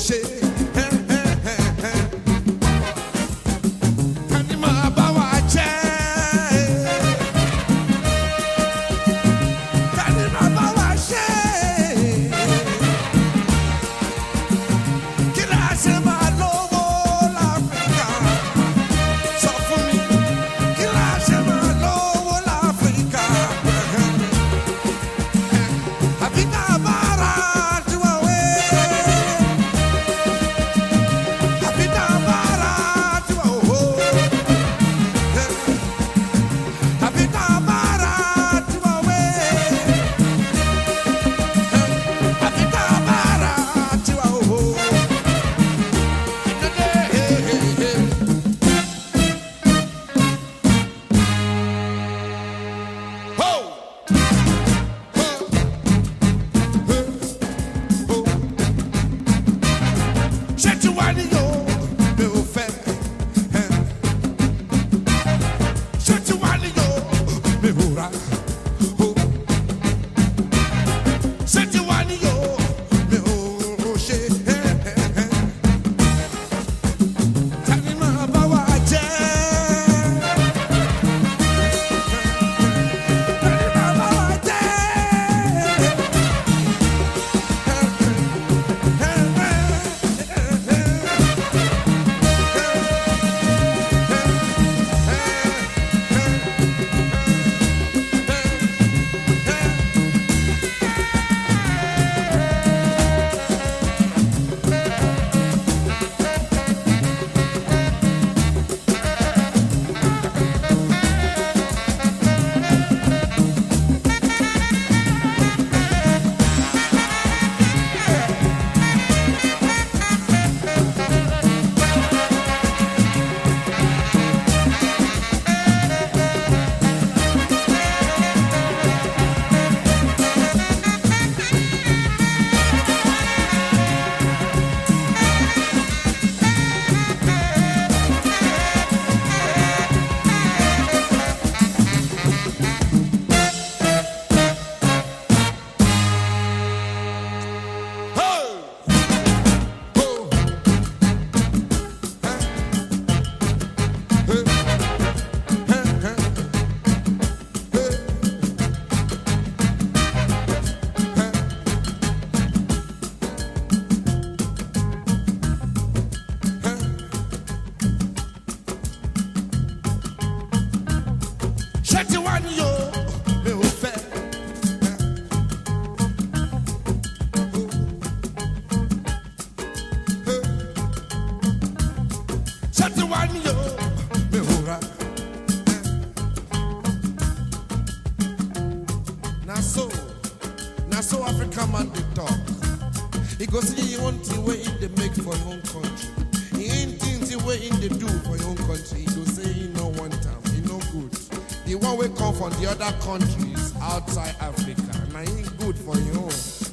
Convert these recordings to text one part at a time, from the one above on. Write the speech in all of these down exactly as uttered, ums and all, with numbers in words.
The other countries outside Africa, and I ain't good for you.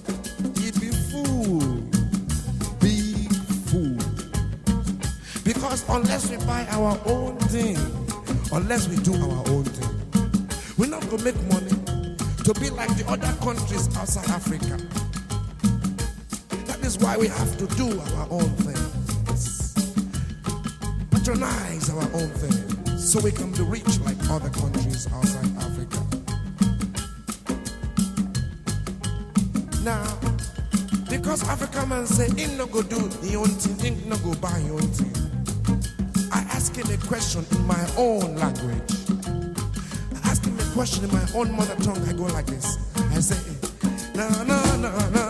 He be fool, big fool. Because unless we buy our own thing, unless we do our own thing, we're not gonna make money to be like the other countries outside Africa. That is why we have to do our own things, patronize our own things, so we can be rich like other countries outside Africa. Now, because African man say, "He no go do the own thing, he no go buy your own thing," I ask him a question in my own language. I ask him a question in my own mother tongue. I go like this. I say, "Na na na na."